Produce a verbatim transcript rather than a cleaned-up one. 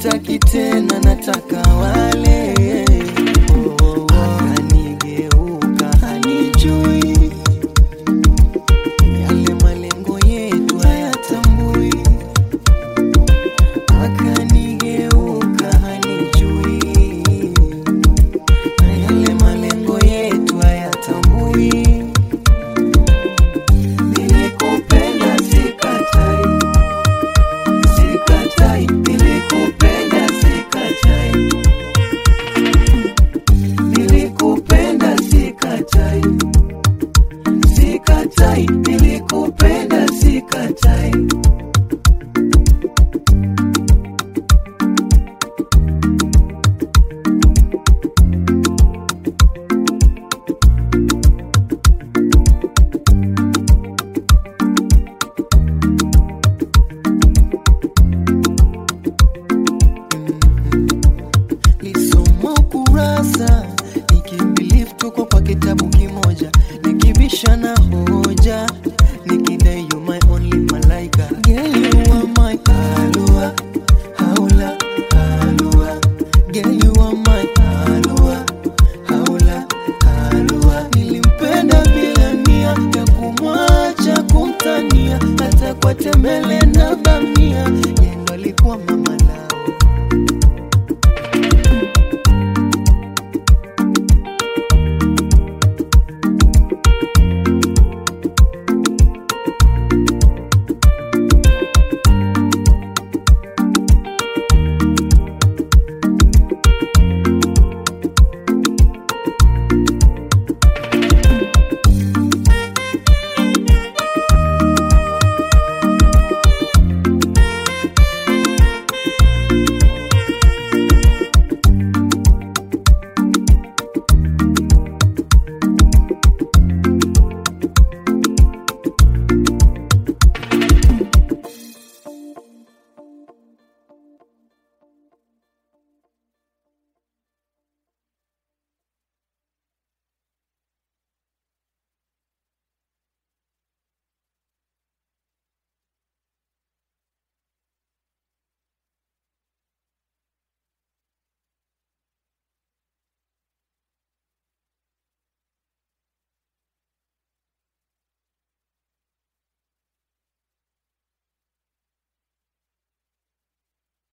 sitaki tena nataka wale. Oh, oh, oh. Akanigeuka hanijui, yale malengo yetu hayatambui. Akanigeuka hanijui, yale malengo yetu hayatambui. Nilikupenda sikatai, sikatai, nilikupenda sikatai, nilikupenda sikatai, sikatai, nilikupenda sikatai. Nikibelieve tuko kwa kitabu kimoja, nikibisha na ho